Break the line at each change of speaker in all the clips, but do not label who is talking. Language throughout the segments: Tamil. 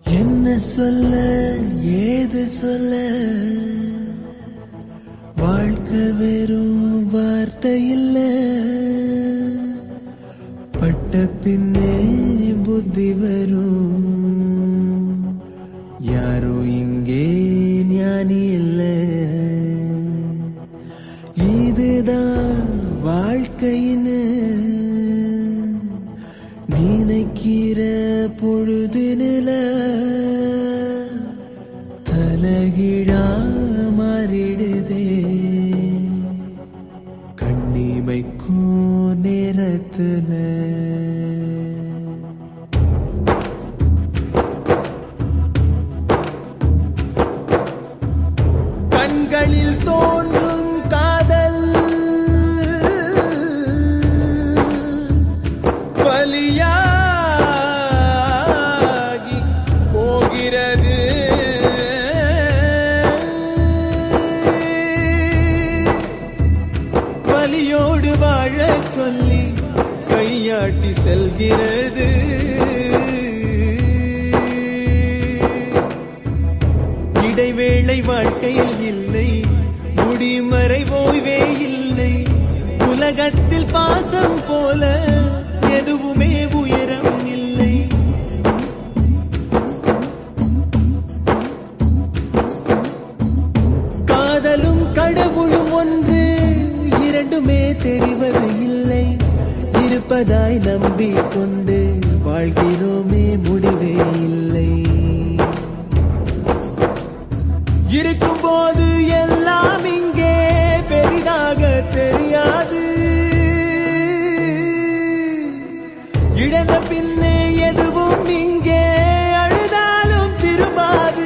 என்ன சொல்ல ஏது சொல்ல வாழ்க்கை வெறும் வார்த்தை இல்ல பட்ட பின்னே புத்தி வரும் யாரோ இங்கே ஞானி இல்ல இதுதான் வாழ்க்கைன்னு நினைக்கிற பொழுதுல தலகிழா மாறிடுதே கண்ணிமைக்கும் நேரத்துல கண்களில் தோன்றும் காதல் வலியாகி போகிறது வலியோடு வாழச் சொல்லி கையாட்டி செல்கிறது இடைவேளை வாழ்க்கையில் இல்லை முடிமறை ஓய்வே இல்லை உலகத்தில் பாசம் போல எதுவுமே உயரம் இல்லை காதலும் கடவுளும் ஒன்று இரண்டுமே தெரிவது இல்லை இருப்பதாய் நம்பிக்கொண்டு வாழ்கிறோமே முடிவே இல்லை இருக்கும்போது எல்லாம் இங்கே பெரிதாக தெரியாது இழந்த பின்னே எதுவும் இங்கே அழுதாலும் திரும்பாது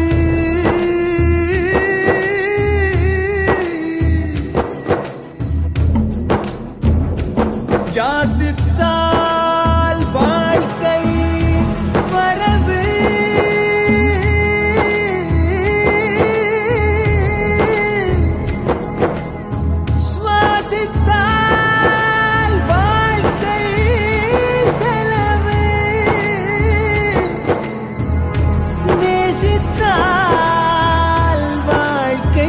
யாசித்தால் வாழ்க்கை வரவு சுவாசித்தால் வாழ்க்கை செலவு நேசித்தால் வாழ்க்கை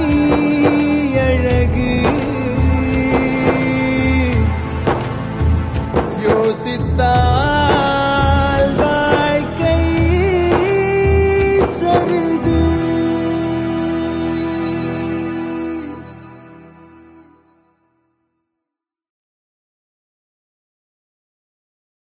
அழகு யோசித்தால்